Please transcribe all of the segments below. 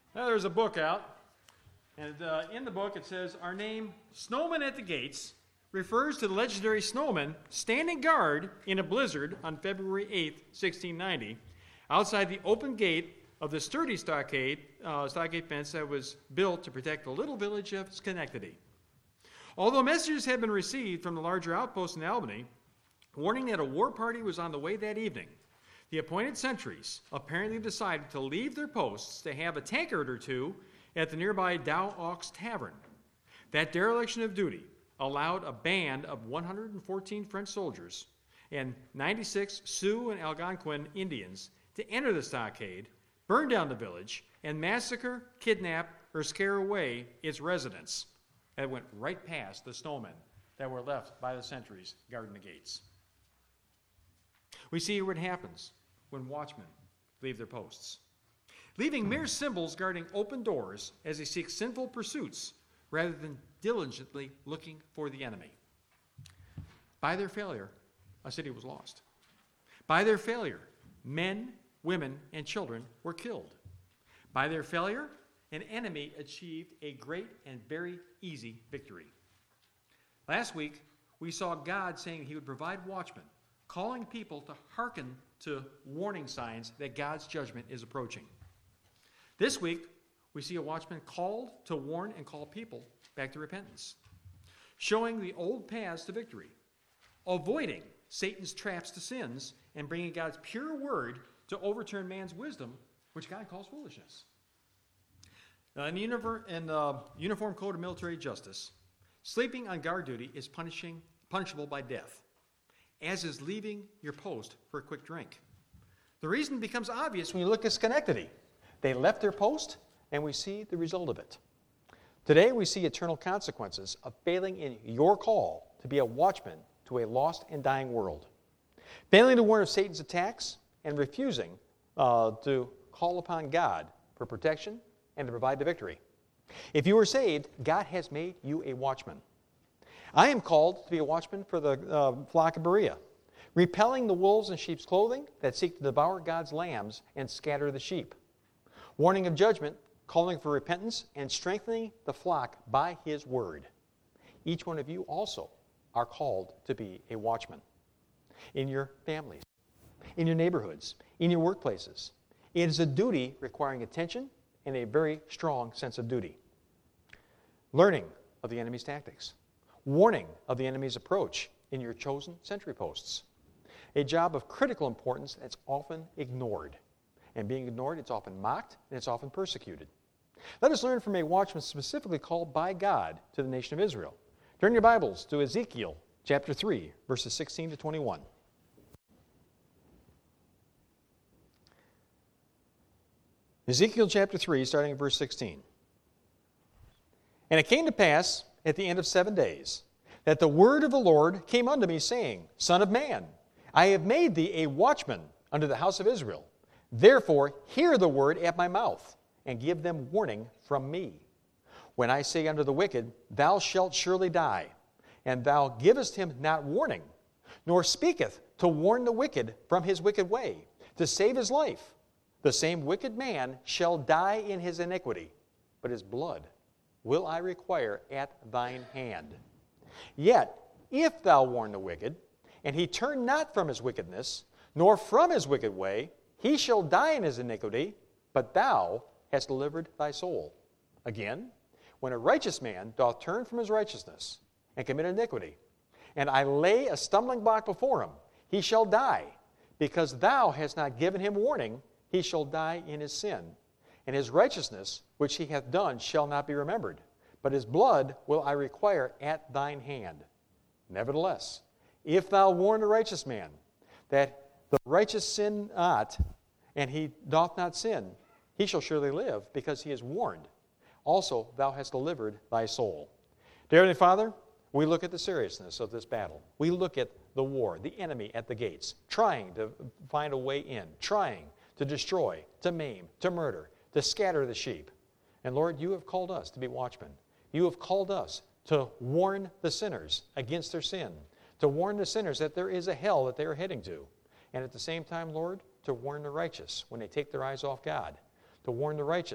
Now, there's a book out, and in the book it says, our name, Snowman at the Gates, refers to the legendary snowman standing guard in a blizzard on February 8th, 1690, outside the open gate of the sturdy stockade fence that was built to protect the little village of Schenectady. Although messages had been received from the larger outposts in Albany, warning that a war party was on the way that evening, the appointed sentries apparently decided to leave their posts to have a tankard or two at the nearby Dow Ox Tavern. That dereliction of duty allowed a band of 114 French soldiers and 96 Sioux and Algonquin Indians to enter the stockade, burn down the village, and massacre, kidnap, or scare away its residents. That went right past the snowmen that were left by the sentries guarding the gates. We see what happens when watchmen leave their posts, leaving mere symbols guarding open doors as they seek sinful pursuits rather than diligently looking for the enemy. By their failure, a city was lost. By their failure, men, women, and children were killed. By their failure, an enemy achieved a great and very easy victory. Last week, we saw God saying he would provide watchmen, calling people to hearken to warning signs that God's judgment is approaching. This week, we see a watchman called to warn and call people back to repentance, showing the old paths to victory, avoiding Satan's traps to sins, and bringing God's pure word to overturn man's wisdom, which God calls foolishness. In the Uniform Code of Military Justice, sleeping on guard duty is punishable by death, as is leaving your post for a quick drink. The reason becomes obvious when you look at Schenectady. They left their post, and we see the result of it. Today, we see eternal consequences of failing in your call to be a watchman to a lost and dying world. Failing to warn of Satan's attacks and refusing to call upon God for protection and to provide the victory. If you are saved, God has made you a watchman. I am called to be a watchman for the flock of Berea, repelling the wolves in sheep's clothing that seek to devour God's lambs and scatter the sheep. Warning of judgment, calling for repentance, and strengthening the flock by his word. Each one of you also are called to be a watchman. In your families, in your neighborhoods, in your workplaces. It is a duty requiring attention and a very strong sense of duty. Learning of the enemy's tactics. Warning of the enemy's approach in your chosen sentry posts. A job of critical importance that's often ignored. And being ignored, it's often mocked and it's often persecuted. Let us learn from a watchman specifically called by God to the nation of Israel. Turn your Bibles to Ezekiel chapter 3, verses 16 to 21. Ezekiel chapter 3, starting at verse 16. And it came to pass at the end of 7 days that the word of the Lord came unto me, saying, Son of man, I have made thee a watchman unto the house of Israel. Therefore hear the word at my mouth, and give them warning from me. When I say unto the wicked, Thou shalt surely die, and thou givest him not warning, nor speaketh to warn the wicked from his wicked way, to save his life, the same wicked man shall die in his iniquity, but his blood will I require at thine hand. Yet, if thou warn the wicked, and he turn not from his wickedness, nor from his wicked way, he shall die in his iniquity, but thou hast delivered thy soul. Again, when a righteous man doth turn from his righteousness, and commit iniquity, and I lay a stumbling block before him, he shall die, because thou hast not given him warning, he shall die in his sin. And his righteousness, which he hath done, shall not be remembered. But his blood will I require at thine hand. Nevertheless, if thou warn a righteous man, that the righteous sin not, and he doth not sin, he shall surely live, because he is warned. Also thou hast delivered thy soul. Dear Heavenly Father, we look at the seriousness of this battle. We look at the war, the enemy at the gates, trying to find a way in, trying to destroy, to maim, to murder, to scatter the sheep. And Lord, you have called us to be watchmen. You have called us to warn the sinners against their sin, to warn the sinners that there is a hell that they are heading to. And at the same time, Lord, to warn the righteous when they take their eyes off God, to warn the righteous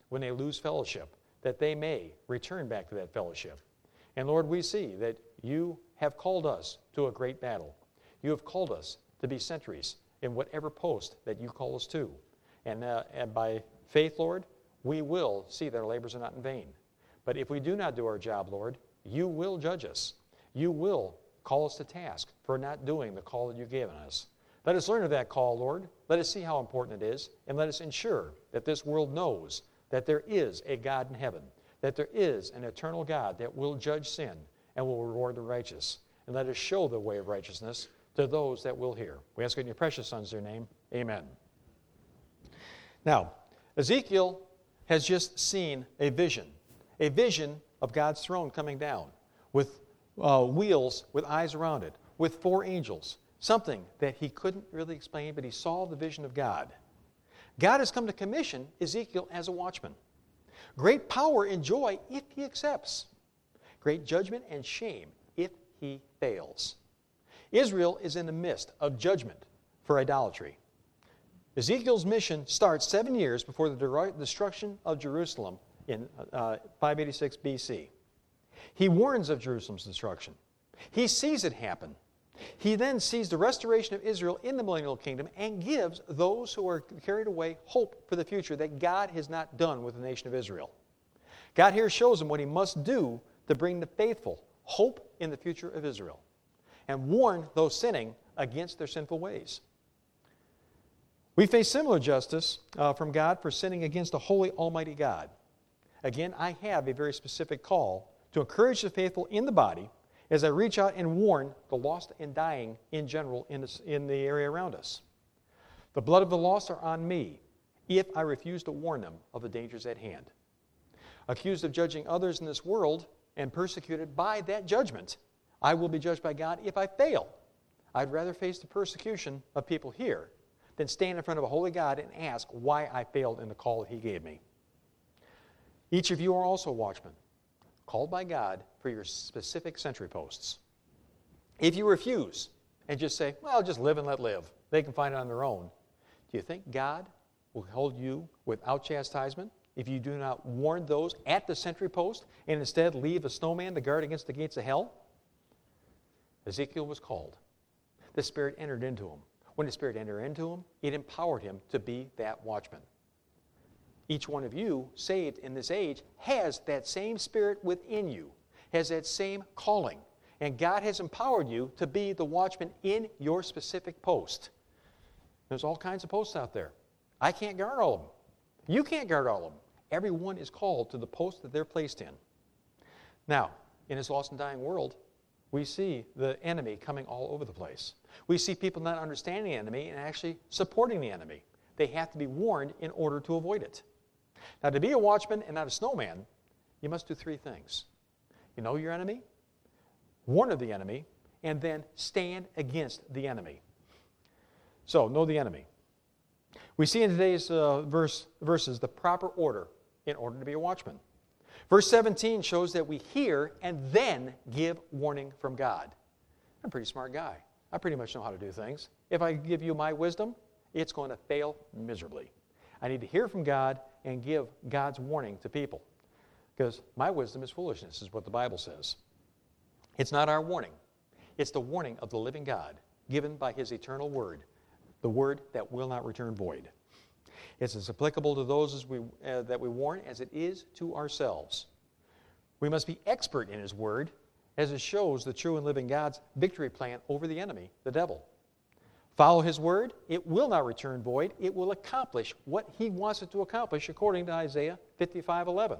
when they lose fellowship, that they may return back to that fellowship. And Lord, we see that you have called us to a great battle. You have called us to be sentries in whatever post that you call us to. And by faith, Lord, we will see that our labors are not in vain. But if we do not do our job, Lord, you will judge us. You will call us to task for not doing the call that you've given us. Let us learn of that call, Lord. Let us see how important it is, and let us ensure that this world knows that there is a God in heaven, that there is an eternal God that will judge sin and will reward the righteous. And let us show the way of righteousness to those that will hear. We ask it in your precious Son's dear name. Amen. Now, Ezekiel has just seen a vision of God's throne coming down with wheels with eyes around it, with 4 angels, something that he couldn't really explain, but he saw the vision of God. God has come to commission Ezekiel as a watchman. Great power and joy if he accepts. Great judgment and shame if he fails. Israel is in the midst of judgment for idolatry. Ezekiel's mission starts 7 years before the destruction of Jerusalem in 586 BC. He warns of Jerusalem's destruction. He sees it happen. He then sees the restoration of Israel in the millennial kingdom and gives those who are carried away hope for the future that God has not done with the nation of Israel. God here shows them what he must do to bring the faithful hope in the future of Israel and warn those sinning against their sinful ways. We face similar justice from God for sinning against a holy, almighty God. Again, I have a very specific call to encourage the faithful in the body as I reach out and warn the lost and dying in general in the area around us. The blood of the lost are on me if I refuse to warn them of the dangers at hand. Accused of judging others in this world and persecuted by that judgment, I will be judged by God if I fail. I'd rather face the persecution of people here than stand in front of a holy God and ask why I failed in the call that he gave me. Each of you are also watchmen, called by God for your specific sentry posts. If you refuse and just say, well, just live and let live, they can find it on their own, do you think God will hold you without chastisement if you do not warn those at the sentry post and instead leave a snowman to guard against the gates of hell? Ezekiel was called. The Spirit entered into him. When the Spirit entered into him, it empowered him to be that watchman. Each one of you, saved in this age, has that same Spirit within you, has that same calling. And God has empowered you to be the watchman in your specific post. There's all kinds of posts out there. I can't guard all of them. You can't guard all of them. Everyone is called to the post that they're placed in. Now, in this lost and dying world, we see the enemy coming all over the place. We see people not understanding the enemy and actually supporting the enemy. They have to be warned in order to avoid it. Now, to be a watchman and not a snowman, you must do 3 things. You know your enemy, warn of the enemy, and then stand against the enemy. So, know the enemy. We see in today's verses the proper order in order to be a watchman. Verse 17 shows that we hear and then give warning from God. I'm a pretty smart guy. I pretty much know how to do things. If I give you my wisdom, it's going to fail miserably. I need to hear from God and give God's warning to people. Because my wisdom is foolishness, is what the Bible says. It's not our warning. It's the warning of the living God, given by his eternal word, the word that will not return void. It's as applicable to those that we warn as it is to ourselves. We must be expert in his word, as it shows the true and living God's victory plan over the enemy, the devil. Follow his word, it will not return void. It will accomplish what he wants it to accomplish according to Isaiah 55:11.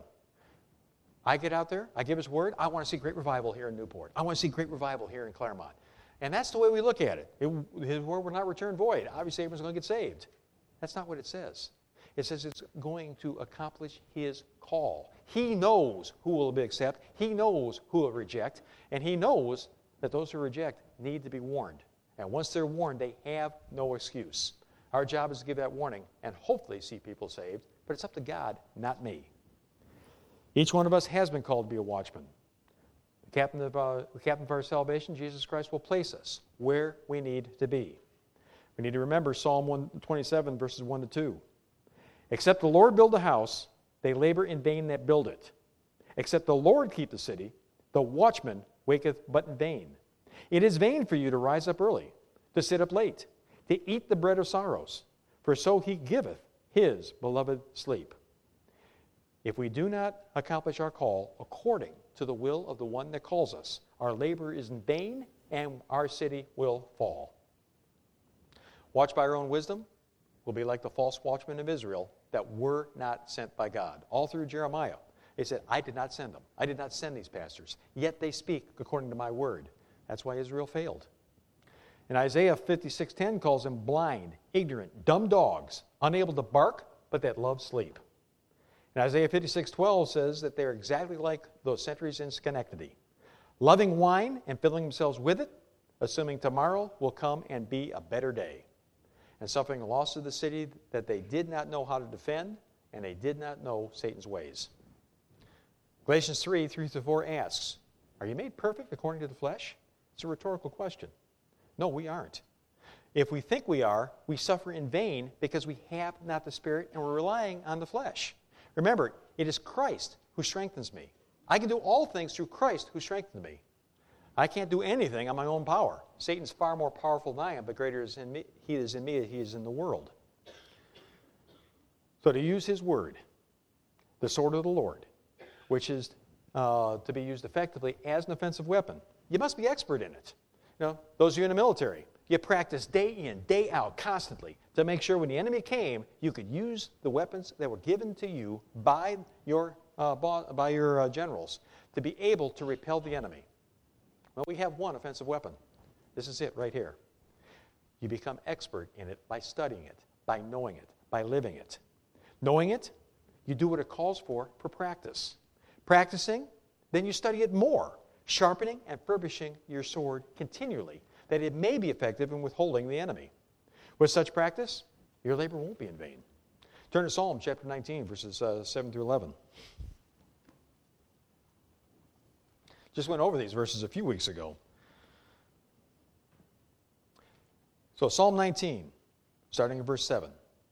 I get out there, I give his word, I want to see great revival here in Newport. I want to see great revival here in Claremont. And that's the way we look at it. His word will not return void. Obviously, everyone's going to get saved. That's not what it says. It says it's going to accomplish his call. He knows who will accept. He knows who will reject. And he knows that those who reject need to be warned. And once they're warned, they have no excuse. Our job is to give that warning and hopefully see people saved. But it's up to God, not me. Each one of us has been called to be a watchman. The captain of our salvation, Jesus Christ, will place us where we need to be. We need to remember Psalm 127, verses 1 to 2. Except the Lord build a house, they labor in vain that build it. Except the Lord keep the city, the watchman waketh but in vain. It is vain for you to rise up early, to sit up late, to eat the bread of sorrows, for so he giveth his beloved sleep. If we do not accomplish our call according to the will of the one that calls us, our labor is in vain, and our city will fall. Watch by our own wisdom, will be like the false watchmen of Israel that were not sent by God. All through Jeremiah, they said, I did not send them. I did not send these pastors. Yet they speak according to my word. That's why Israel failed. And Isaiah 56:10 calls them blind, ignorant, dumb dogs, unable to bark, but that love sleep. And Isaiah 56:12 says that they're exactly like those sentries in Schenectady, loving wine and filling themselves with it, assuming tomorrow will come and be a better day, and suffering the loss of the city that they did not know how to defend, and they did not know Satan's ways. Galatians 3:3-4 asks, are you made perfect according to the flesh? It's a rhetorical question. No, we aren't. If we think we are, we suffer in vain because we have not the Spirit and we're relying on the flesh. Remember, it is Christ who strengthens me. I can do all things through Christ who strengthens me. I can't do anything on my own power. Satan's far more powerful than I am, but greater is in me. He is in me, he is in the world. So to use his word, the sword of the Lord, which is to be used effectively as an offensive weapon, you must be expert in it. You know, those of you in the military, you practice day in, day out, constantly, to make sure when the enemy came, you could use the weapons that were given to you by your generals to be able to repel the enemy. Well, we have one offensive weapon. This is it right here. You become expert in it by studying it, by knowing it, by living it. Knowing it, you do what it calls for practice. Practicing, then you study it more, sharpening and furbishing your sword continually, that it may be effective in withholding the enemy. With such practice, your labor won't be in vain. Turn to Psalm chapter 19, verses 7-11. Just went over these verses a few weeks ago. So Psalm 19, starting in verse 7.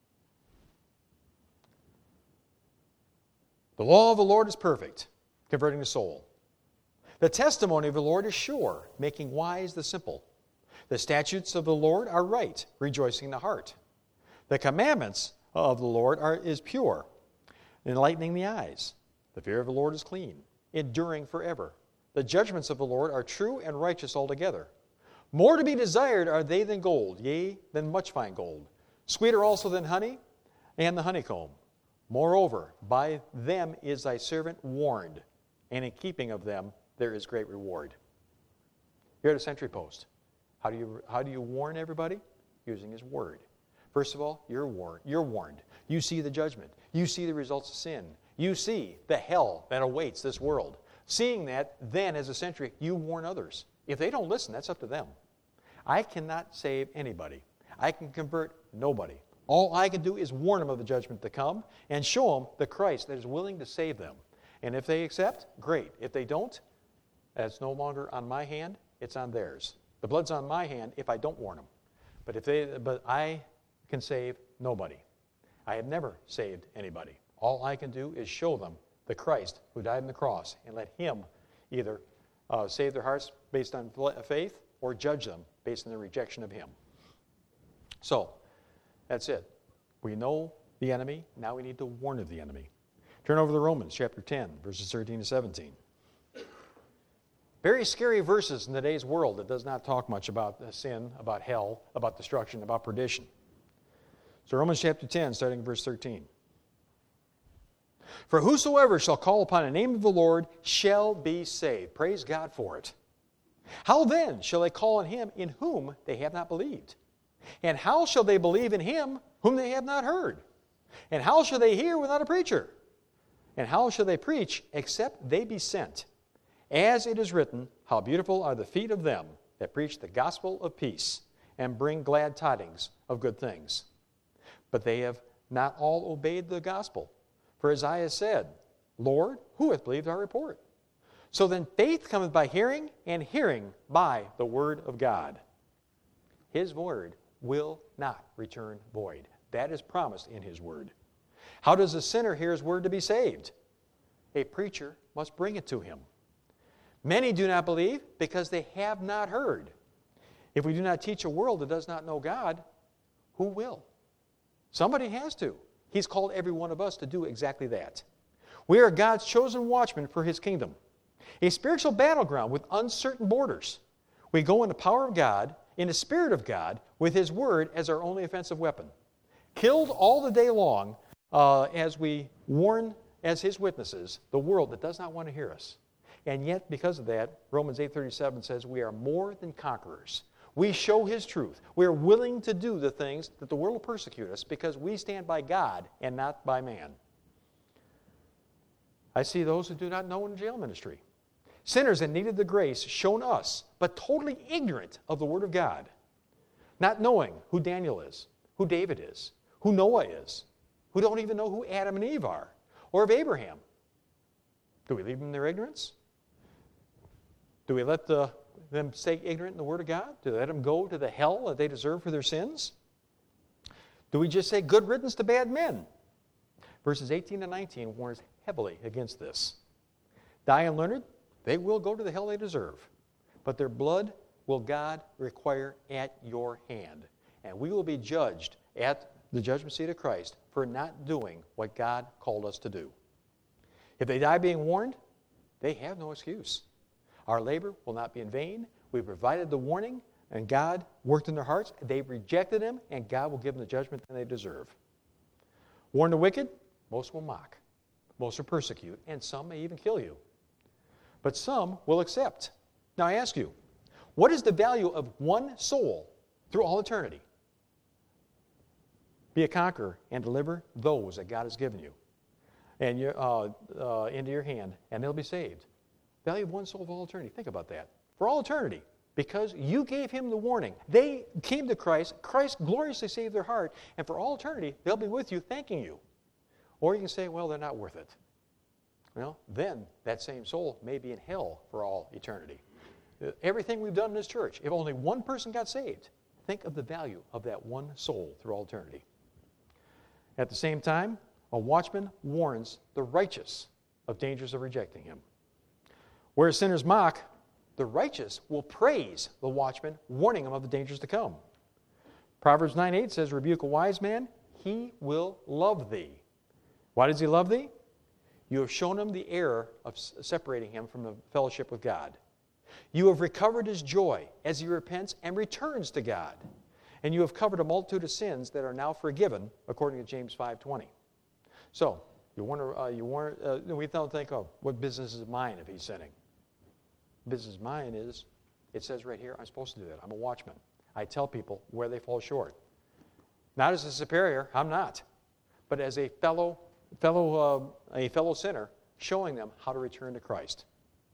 The law of the Lord is perfect, converting the soul. The testimony of the Lord is sure, making wise the simple. The statutes of the Lord are right, rejoicing the heart. The commandments of the Lord is pure, enlightening the eyes. The fear of the Lord is clean, enduring forever. The judgments of the Lord are true and righteous altogether. More to be desired are they than gold, yea, than much fine gold. Sweeter also than honey and the honeycomb. Moreover, by them is thy servant warned, and in keeping of them there is great reward. Here at a sentry post, how do you warn everybody? Using his word. First of all, you're warned. You see the judgment. You see the results of sin. You see the hell that awaits this world. Seeing that, then as a sentry, you warn others. If they don't listen, that's up to them. I cannot save anybody. I can convert nobody. All I can do is warn them of the judgment to come and show them the Christ that is willing to save them. And if they accept, great. If they don't, that's no longer on my hand, it's on theirs. The blood's on my hand if I don't warn them. But I can save nobody. I have never saved anybody. All I can do is show them the Christ who died on the cross and let him either save their hearts based on faith or judge them based on their rejection of him. So, that's it. We know the enemy. Now we need to warn of the enemy. Turn over to Romans chapter 10, verses 13-17. Very scary verses in today's world that does not talk much about sin, about hell, about destruction, about perdition. So Romans chapter 10, starting in verse 13. For whosoever shall call upon the name of the Lord shall be saved. Praise God for it. How then shall they call on him in whom they have not believed? And how shall they believe in him whom they have not heard? And how shall they hear without a preacher? And how shall they preach except they be sent? As it is written, how beautiful are the feet of them that preach the gospel of peace and bring glad tidings of good things. But they have not all obeyed the gospel. For Isaiah said, Lord, who hath believed our report? So then faith cometh by hearing, and hearing by the word of God. His word will not return void. That is promised in his word. How does a sinner hear his word to be saved? A preacher must bring it to him. Many do not believe because they have not heard. If we do not teach a world that does not know God, who will? Somebody has to. He's called every one of us to do exactly that. We are God's chosen watchmen for His kingdom, a spiritual battleground with uncertain borders. We go in the power of God, in the Spirit of God, with His Word as our only offensive weapon. Killed all the day long as we warn, as His witnesses, the world that does not want to hear us. And yet, because of that, Romans 8:37 says we are more than conquerors. We show His truth. We are willing to do the things that the world will persecute us because we stand by God and not by man. I see those who do not know in jail ministry. Sinners that needed the grace shown us, but totally ignorant of the Word of God. Not knowing who Daniel is, who David is, who Noah is, who don't even know who Adam and Eve are, or of Abraham. Do we leave them in their ignorance? Do we let them stay ignorant in the Word of God? Do we let them go to the hell that they deserve for their sins? Do we just say, good riddance to bad men? Verses 18 and 19 warns heavily against this. Die and learned, they will go to the hell they deserve. But their blood will God require at your hand. And we will be judged at the judgment seat of Christ for not doing what God called us to do. If they die being warned, they have no excuse. Our labor will not be in vain. We provided the warning, and God worked in their hearts. They rejected Him, and God will give them the judgment that they deserve. Warn the wicked, most will mock. Most will persecute, and some may even kill you. But some will accept. Now I ask you, what is the value of one soul through all eternity? Be a conqueror and deliver those that God has given you and into your hand, and they'll be saved. Value of one soul of all eternity. Think about that. For all eternity, because you gave him the warning. They came to Christ. Christ gloriously saved their heart, and for all eternity, they'll be with you thanking you. Or you can say, well, they're not worth it. Well, then that same soul may be in hell for all eternity. Everything we've done in this church, if only one person got saved, think of the value of that one soul through all eternity. At the same time, a watchman warns the righteous of dangers of rejecting him. Where sinners mock, the righteous will praise the watchman, warning him of the dangers to come. Proverbs 9:8 says, rebuke a wise man, he will love thee. Why does he love thee? You have shown him the error of separating him from the fellowship with God. You have recovered his joy as he repents and returns to God. And you have covered a multitude of sins that are now forgiven, according to James 5:20. So, we don't think, oh, what business is mine if he's sinning? Business of mine is, it says right here, I'm supposed to do that. I'm a watchman. I tell people where they fall short. Not as a superior, I'm not. But as a fellow sinner, showing them how to return to Christ.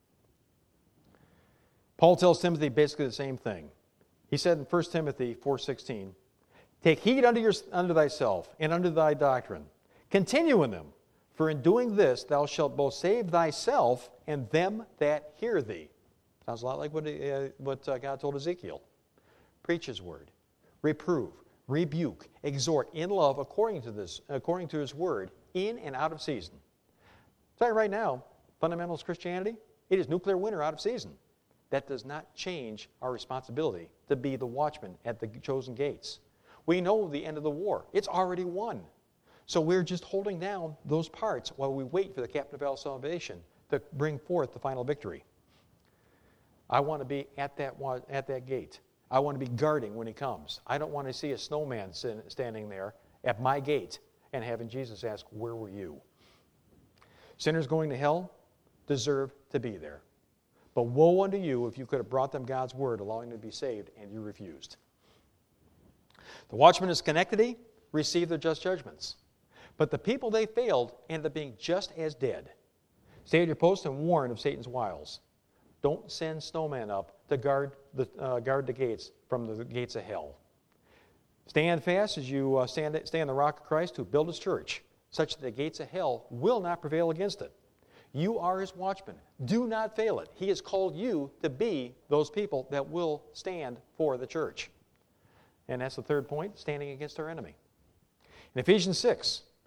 Paul tells Timothy basically the same thing. He said in 1 Timothy 4:16, take heed unto thyself and unto thy doctrine. Continue in them, for in doing this thou shalt both save thyself and them that hear thee. Sounds a lot like what God told Ezekiel. Preach his word. Reprove, rebuke, exhort in love according to his word, in and out of season. I'll tell you right now, fundamentals Christianity, it is nuclear winter out of season. That does not change our responsibility to be the watchman at the chosen gates. We know the end of the war. It's already won. So we're just holding down those parts while we wait for the captain of our salvation to bring forth the final victory. I want to be at that gate. I want to be guarding when he comes. I don't want to see a snowman standing there at my gate and having Jesus ask, where were you? Sinners going to hell deserve to be there. But woe unto you if you could have brought them God's word, allowing them to be saved, and you refused. The watchmen of Schenectady received their just judgments. But the people they failed ended up being just as dead. Stay at your post and warn of Satan's wiles. Don't send snowmen up to guard the gates from the gates of hell. Stand fast as you stay on the rock of Christ who built his church, such that the gates of hell will not prevail against it. You are his watchmen. Do not fail it. He has called you to be those people that will stand for the church. And that's the third point, standing against our enemy. In Ephesians 6,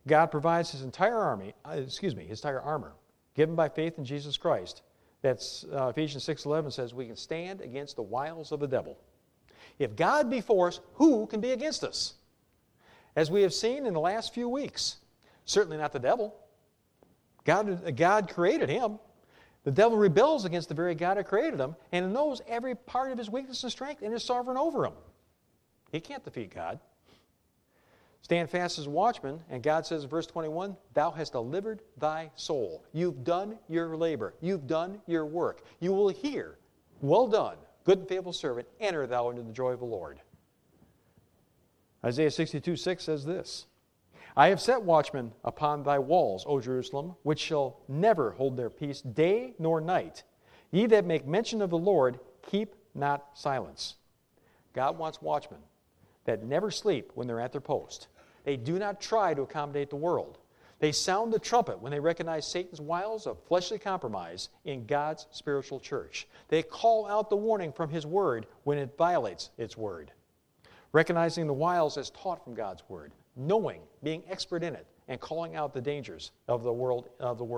God provides his entire armor, given by faith in Jesus Christ. That's Ephesians 6:11 says we can stand against the wiles of the devil. If God be for us, who can be against us? As we have seen in the last few weeks, certainly not the devil. God created him. The devil rebels against the very God who created him and knows every part of his weakness and strength and is sovereign over him. He can't defeat God. Stand fast as a watchman, and God says in verse 21, thou hast delivered thy soul. You've done your labor. You've done your work. You will hear, well done, good and faithful servant, enter thou into the joy of the Lord. Isaiah 62:6 says this, I have set watchmen upon thy walls, O Jerusalem, which shall never hold their peace day nor night. Ye that make mention of the Lord, keep not silence. God wants watchmen that never sleep when they're at their post. They do not try to accommodate the world. They sound the trumpet when they recognize Satan's wiles of fleshly compromise in God's spiritual church. They call out the warning from his word when it violates its word. Recognizing the wiles as taught from God's word, knowing, being expert in it, and calling out the dangers of the world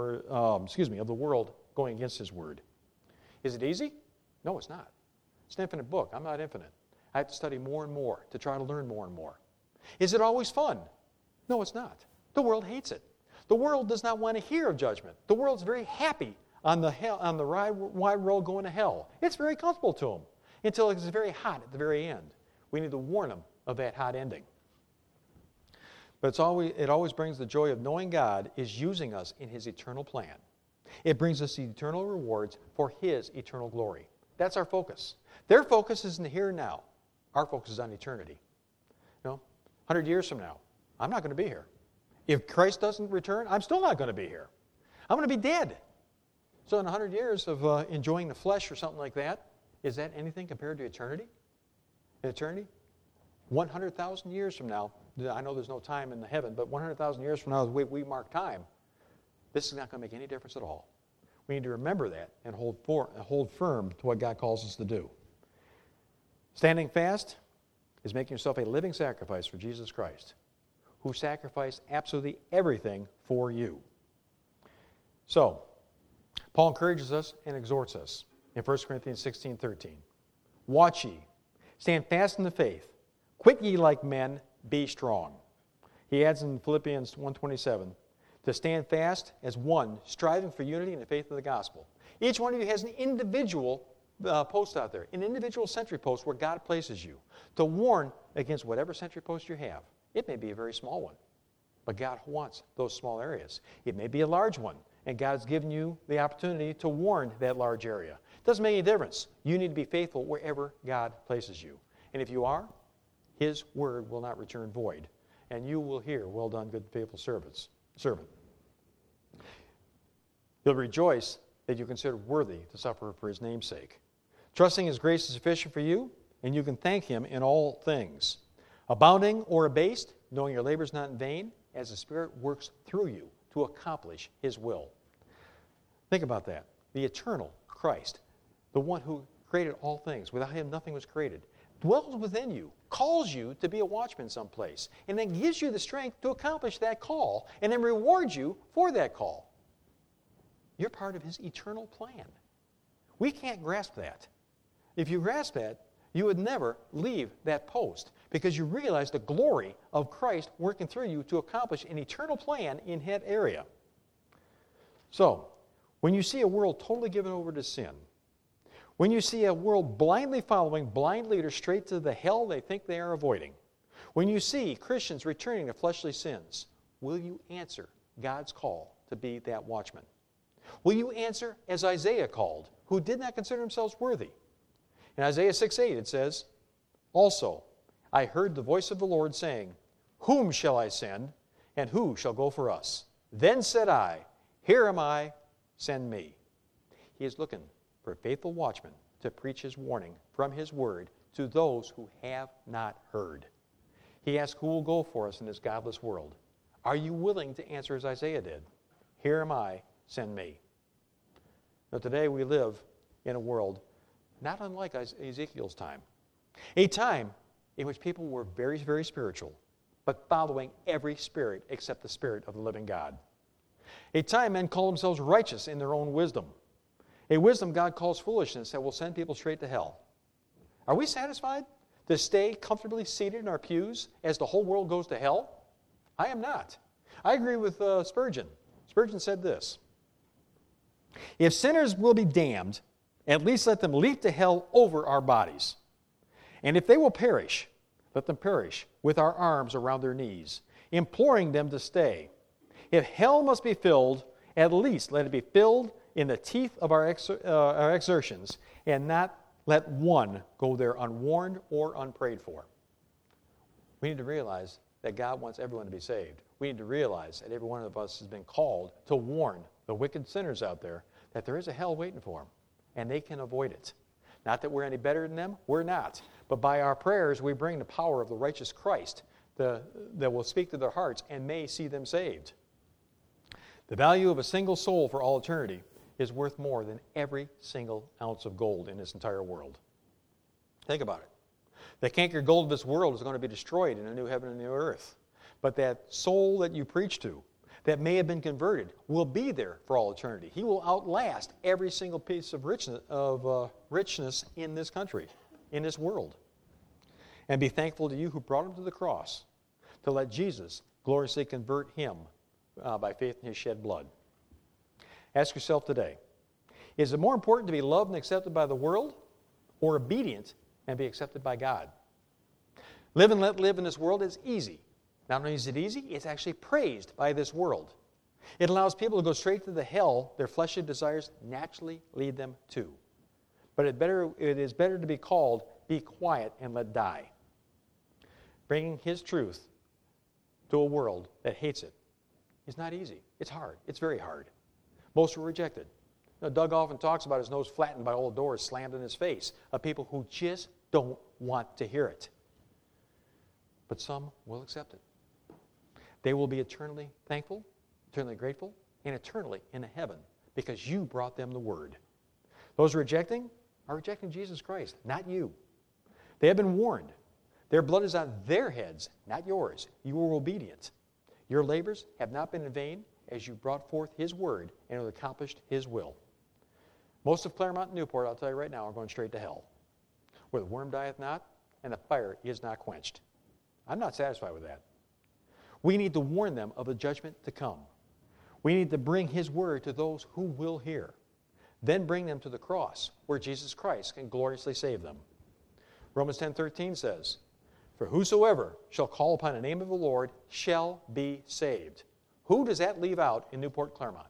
going against his word. Is it easy? No, it's not. It's an infinite book. I'm not infinite. I have to study more and more to try to learn more and more. Is it always fun? No, it's not. The world hates it. The world does not want to hear of judgment. The world's very happy on the wide road going to hell. It's very comfortable to them until it's very hot at the very end. We need to warn them of that hot ending. But it always brings the joy of knowing God is using us in his eternal plan. It brings us eternal rewards for his eternal glory. That's our focus. Their focus is in the here and now. Our focus is on eternity. 100 years from now, I'm not going to be here. If Christ doesn't return, I'm still not going to be here. I'm going to be dead. So in 100 years of enjoying the flesh or something like that, is that anything compared to eternity? In eternity? 100,000 years from now, I know there's no time in the heaven, but 100,000 years from now, the way we mark time, this is not going to make any difference at all. We need to remember that and hold firm to what God calls us to do. Standing fast is making yourself a living sacrifice for Jesus Christ, who sacrificed absolutely everything for you. So, Paul encourages us and exhorts us in 1 Corinthians 16:13. Watch ye, stand fast in the faith, quit ye like men, be strong. He adds in Philippians 1:27, to stand fast as one, striving for unity in the faith of the gospel. Each one of you has an individual post out there, an individual sentry post where God places you to warn against whatever sentry post you have. It may be a very small one, but God wants those small areas. It may be a large one, and God's given you the opportunity to warn that large area. It doesn't make any difference. You need to be faithful wherever God places you. And if you are, his word will not return void, and you will hear, well done, good and faithful servant. You'll rejoice that you're considered worthy to suffer for his name's sake. Trusting his grace is sufficient for you, and you can thank him in all things. Abounding or abased, knowing your labor is not in vain, as the Spirit works through you to accomplish his will. Think about that. The eternal Christ, the one who created all things. Without him, nothing was created. Dwells within you, calls you to be a watchman someplace, and then gives you the strength to accomplish that call, and then rewards you for that call. You're part of his eternal plan. We can't grasp that. If you grasp that, you would never leave that post because you realize the glory of Christ working through you to accomplish an eternal plan in that area. So, when you see a world totally given over to sin, when you see a world blindly following blind leaders straight to the hell they think they are avoiding, when you see Christians returning to fleshly sins, will you answer God's call to be that watchman? Will you answer as Isaiah called, who did not consider themselves worthy? In Isaiah 6:8 it says, also, I heard the voice of the Lord saying, whom shall I send, and who shall go for us? Then said I, here am I, send me. He is looking for faithful watchmen to preach his warning from his word to those who have not heard. He asks, who will go for us in this godless world? Are you willing to answer as Isaiah did? Here am I, send me. Now today we live in a world not unlike Ezekiel's time. A time in which people were very, very spiritual, but following every spirit except the Spirit of the living God. A time men call themselves righteous in their own wisdom. A wisdom God calls foolishness that will send people straight to hell. Are we satisfied to stay comfortably seated in our pews as the whole world goes to hell? I am not. I agree with Spurgeon. Spurgeon said this: if sinners will be damned, at least let them leap to hell over our bodies. And if they will perish, let them perish with our arms around their knees, imploring them to stay. If hell must be filled, at least let it be filled in the teeth of our exertions, and not let one go there unwarned or unprayed for. We need to realize that God wants everyone to be saved. We need to realize that every one of us has been called to warn the wicked sinners out there that there is a hell waiting for them, and they can avoid it. Not that we're any better than them, we're not. But by our prayers, we bring the power of the righteous Christ that will speak to their hearts and may see them saved. The value of a single soul for all eternity is worth more than every single ounce of gold in this entire world. Think about it. The cankered gold of this world is going to be destroyed in a new heaven and new earth. But that soul that you preach to, that may have been converted, will be there for all eternity. He will outlast every single piece of richness in this country, in this world. And be thankful to you who brought him to the cross, to let Jesus gloriously convert him by faith in his shed blood. Ask yourself today, is it more important to be loved and accepted by the world, or obedient and be accepted by God? Live and let live in this world is easy. Not only is it easy, it's actually praised by this world. It allows people to go straight to the hell their fleshly desires naturally lead them to. But it is better to be called, be quiet and let die. Bringing his truth to a world that hates it is not easy. It's hard. It's very hard. Most were rejected. Doug often talks about his nose flattened by old doors slammed in his face, of people who just don't want to hear it. But some will accept it. They will be eternally thankful, eternally grateful, and eternally in heaven because you brought them the word. Those rejecting are rejecting Jesus Christ, not you. They have been warned. Their blood is on their heads, not yours. You were obedient. Your labors have not been in vain as you brought forth his word and have accomplished his will. Most of Claremont and Newport, I'll tell you right now, are going straight to hell, where the worm dieth not and the fire is not quenched. I'm not satisfied with that. We need to warn them of the judgment to come. We need to bring his word to those who will hear. Then bring them to the cross, where Jesus Christ can gloriously save them. Romans 10:13 says, "For whosoever shall call upon the name of the Lord shall be saved." Who does that leave out in Newport, Claremont?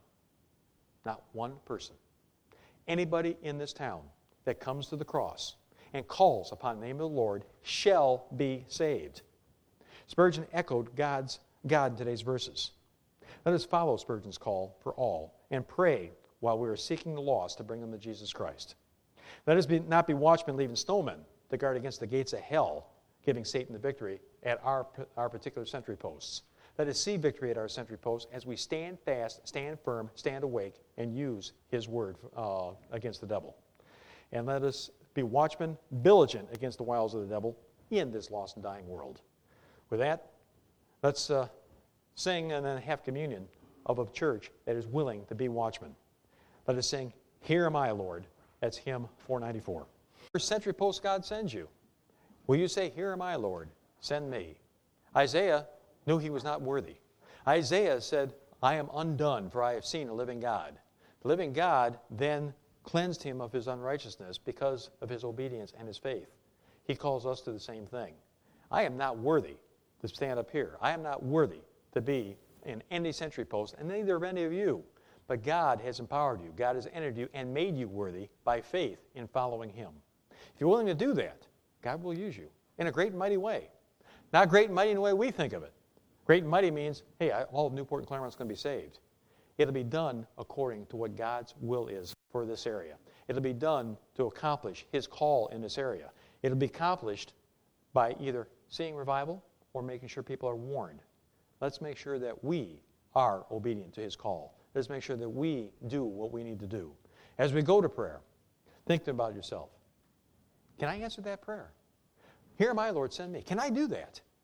Not one person. Anybody in this town that comes to the cross and calls upon the name of the Lord shall be saved. Spurgeon echoed God in today's verses. Let us follow Spurgeon's call for all and pray while we are seeking the lost to bring them to Jesus Christ. Let us not be watchmen leaving snowmen to guard against the gates of hell, giving Satan the victory at our particular sentry posts. Let us see victory at our sentry posts as we stand fast, stand firm, stand awake, and use his word against the devil. And let us be watchmen vigilant against the wiles of the devil in this lost and dying world. With that, let's sing and then have communion of a church that is willing to be watchmen. Let us sing, "Here Am I, Lord." That's hymn 494. First sentry post God sends you. Will you say, "Here am I, Lord, send me"? Isaiah knew he was not worthy. Isaiah said, "I am undone, for I have seen a living God." The living God then cleansed him of his unrighteousness because of his obedience and his faith. He calls us to the same thing. I am not worthy to stand up here. I am not worthy to be in any sentry post, and neither of any of you. But God has empowered you. God has entered you and made you worthy by faith in following him. If you're willing to do that, God will use you in a great and mighty way. Not great and mighty in the way we think of it. Great and mighty means, hey, all of Newport and Claremont's going to be saved. It'll be done according to what God's will is for this area. It'll be done to accomplish his call in this area. It'll be accomplished by either seeing revival or making sure people are warned. Let's make sure that we are obedient to his call. Let's make sure that we do what we need to do. As we go to prayer, think about yourself. Can I answer that prayer? Here am I, Lord, send me. Can I do that?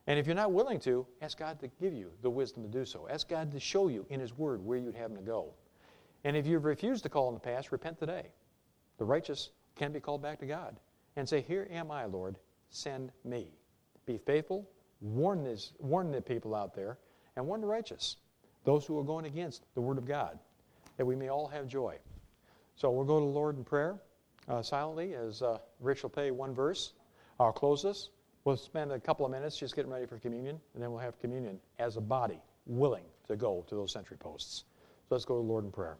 And if you're not willing to, ask God to give you the wisdom to do so. Ask God to show you in His Word where you'd have Him to go. And if you've refused to call in the past, repent today. The righteous can be called back to God and say, here am I, Lord, send me. Be faithful, warn the people out there, and warn the righteous, those who are going against the Word of God, that we may all have joy. So we'll go to the Lord in prayer silently as Rich will play one verse. I'll close this. We'll spend a couple of minutes just getting ready for communion, and then we'll have communion as a body, willing to go to those sentry posts. So let's go to the Lord in prayer.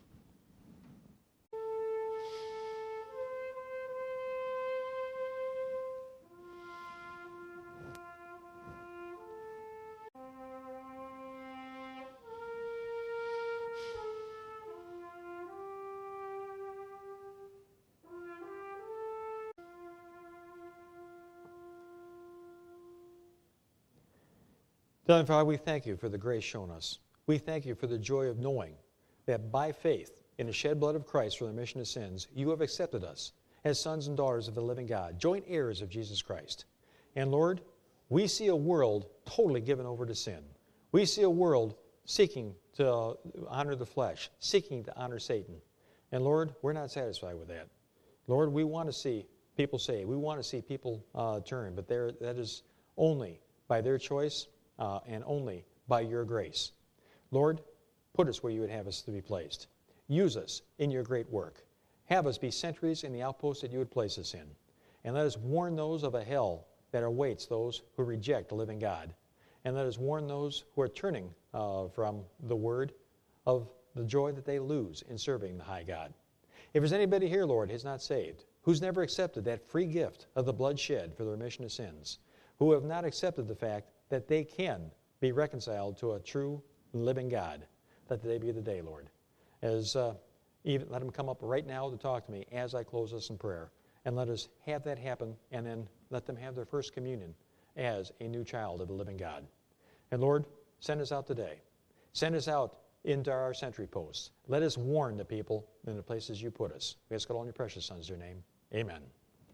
Heavenly Father, we thank you for the grace shown us. We thank you for the joy of knowing that by faith in the shed blood of Christ for the remission of sins, you have accepted us as sons and daughters of the living God, joint heirs of Jesus Christ. And Lord, we see a world totally given over to sin. We see a world seeking to honor the flesh, seeking to honor Satan. And Lord, we're not satisfied with that. Lord, we want to see people saved. We want to see people turn, but that is only by their choice and only by your grace. Lord, put us where you would have us to be placed. Use us in your great work. Have us be sentries in the outpost that you would place us in. And let us warn those of a hell that awaits those who reject the living God. And let us warn those who are turning from the word of the joy that they lose in serving the high God. If there's anybody here, Lord, who's not saved, who's never accepted that free gift of the blood shed for the remission of sins, who have not accepted the fact that they can be reconciled to a true living God, let today be the day, Lord. Even let them come up right now to talk to me as I close this in prayer. And let us have that happen, and then let them have their first communion as a new child of the living God. And Lord, send us out today. Send us out into our sentry posts. Let us warn the people in the places you put us. We ask it all in your precious Son's your name. Amen.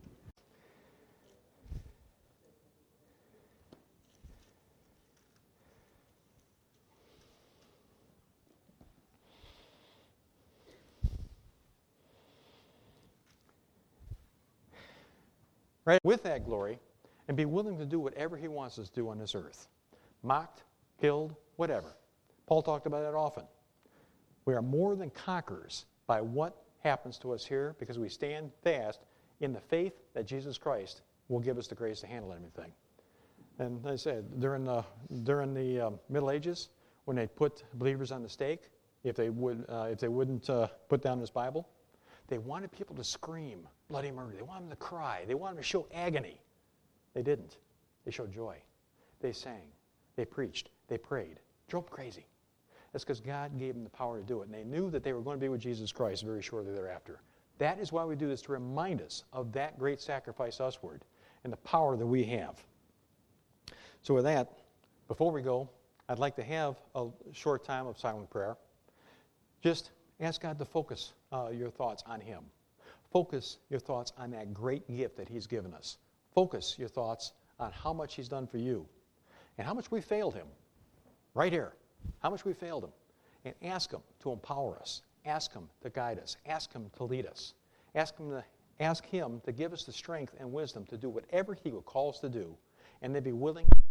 Right? With that glory, and be willing to do whatever he wants us to do on this earth. Mocked, killed, whatever. Paul talked about that often. We are more than conquerors by what happens to us here because we stand fast in the faith that Jesus Christ will give us the grace to handle everything. And as I said, during the Middle Ages, when they put believers on the stake, if they wouldn't put down this Bible, they wanted people to scream bloody murder. They wanted them to cry. They wanted them to show agony. They didn't. They showed joy. They sang. They preached. They prayed. Drove them crazy. That's because God gave them the power to do it. And they knew that they were going to be with Jesus Christ very shortly thereafter. That is why we do this, to remind us of that great sacrifice usward and the power that we have. So with that, before we go, I'd like to have a short time of silent prayer. Just ask God to focus your thoughts on Him. Focus your thoughts on that great gift that He's given us. Focus your thoughts on how much He's done for you and how much we failed Him. Right here. How much we failed Him. And ask Him to empower us. Ask Him to guide us. Ask Him to lead us. Ask Him to give us the strength and wisdom to do whatever He will call us to do, and then be willing